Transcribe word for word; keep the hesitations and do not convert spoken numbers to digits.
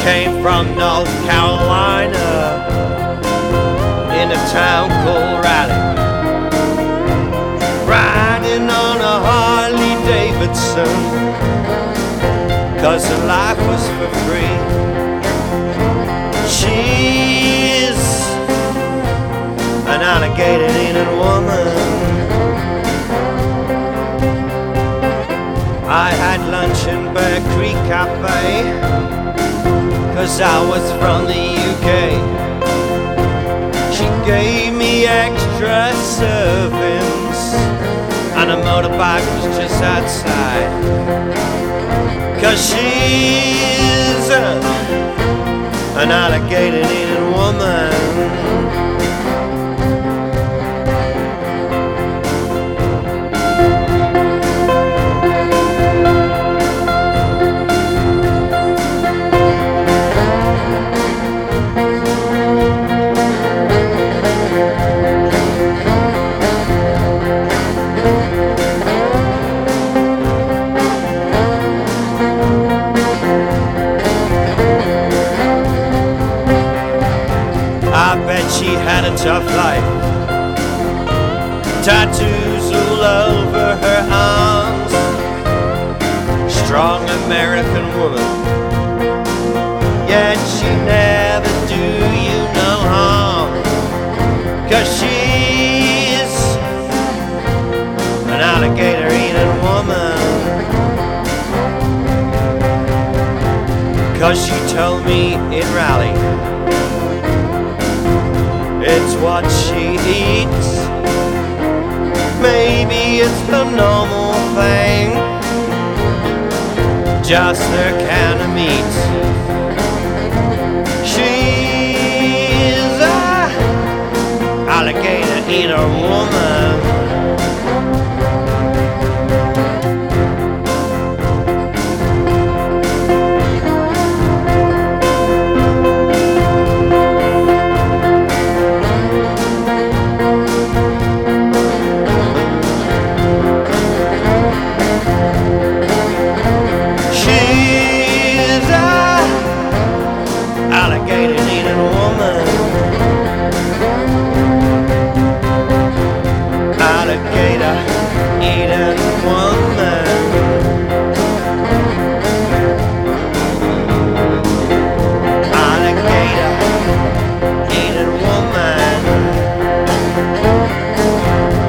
came from North Carolina in a town called Raleigh, riding on a Harley Davidson, 'cause her life was for free. She's an alligator-eating woman. I had lunch in Bear Creek Cafe, 'cause I was from the U K. She gave me extra servings, and a motorbike was just outside, 'cause she's uh, an alligator-eating woman. I bet she had a tough life, tattoos all over her arms. Strong American woman, yet she never do you no harm, 'cause she's an alligator-eating woman. 'Cause she told me in Raleigh it's what she eats. Maybe it's the normal thing, just their kind of meat. She's a alligator-eater woman. Alligator-eating woman. Alligator-eating woman. Alligator-eating woman.